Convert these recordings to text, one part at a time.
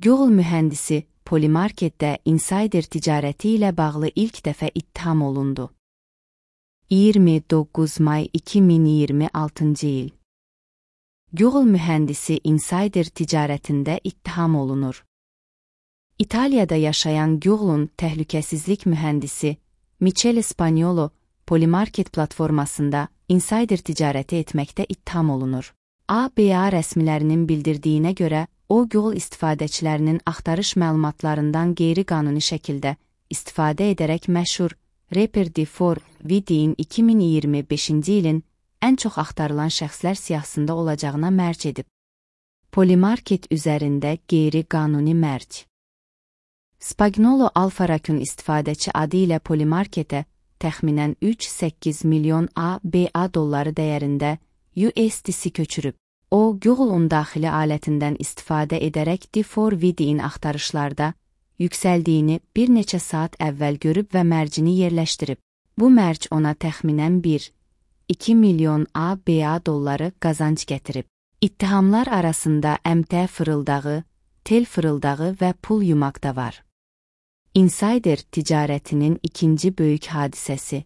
Google mühəndisi Polymarketdə insider ticarəti ilə bağlı ilk dəfə ittiham olundu. 29 may 2026 il. Google mühəndisi insider ticarətində ittiham olunur. İtaliyada yaşayan Google'un təhlükəsizlik mühəndisi Michele Spagnolo Polymarket platformasında insider ticarəti etməkdə ittiham olunur. ABA rəsmilərinin bildirdiyinə görə, o Google istifadəçilərinin axtarış məlumatlarından qeyri-qanuni şəkildə istifadə edərək məşhur Rapper D4 Vidin 2025-ci ilin ən çox axtarılan şəxslər siyahısında olacağına mərc edib. Polymarket üzərində qeyri-qanuni mərc. Spagnolo Alfa Raccoon istifadəçi adı ilə Polymarketə təxminən 3,8 milyon ABA dolları dəyərində USDC köçürüb. O, Google'un daxili alətindən istifadə edərək D4 Vidin axtarışlarda yüksəldiyini bir neçə saat əvvəl görüb və mərcini yerləşdirib. Bu mərc ona təxminən 1,2 milyon ABA dolları qazanc gətirib. İttihamlar arasında əmtə fırıldağı, tel fırıldağı və pul yumaq da var. İnsider ticarətinin ikinci böyük hadisəsi.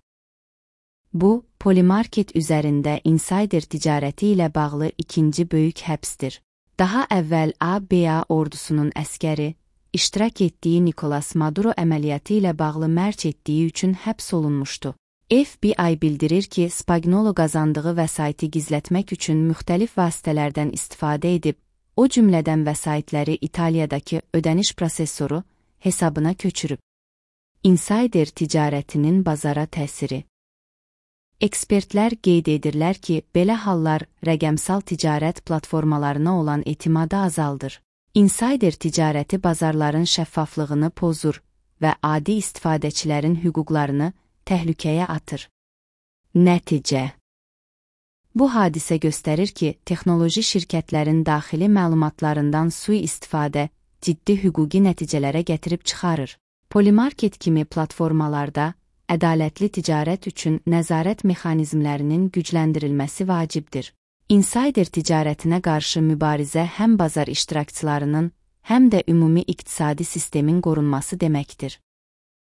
Bu, Polymarket üzərində insider ticarəti ilə bağlı ikinci böyük həbsdir. Daha əvvəl ABA ordusunun əskəri, iştirak etdiyi Nicolas Maduro əməliyyatı ilə bağlı mərc etdiyi üçün həbs olunmuşdu. FBI bildirir ki, Spagnolo qazandığı vəsaiti gizlətmək üçün müxtəlif vasitələrdən istifadə edib, o cümlədən vəsaitləri İtaliyadakı ödəniş prosesoru hesabına köçürüb. İnsider ticarətinin bazara təsiri. Ekspertlər qeyd edirlər ki, belə hallar rəqəmsal ticarət platformalarına olan etimadı azaldır. İnsider ticarəti bazarların şəffaflığını pozur və adi istifadəçilərin hüquqlarını təhlükəyə atır. Nəticə. Bu hadisə göstərir ki, texnoloji şirkətlərin daxili məlumatlarından sui-istifadə ciddi hüquqi nəticələrə gətirib çıxarır. Polymarket kimi platformalarda ədalətli ticarət üçün nəzarət mexanizmlərinin gücləndirilməsi vacibdir. İnsider ticarətinə qarşı mübarizə həm bazar iştirakçılarının, həm də ümumi iqtisadi sistemin qorunması deməkdir.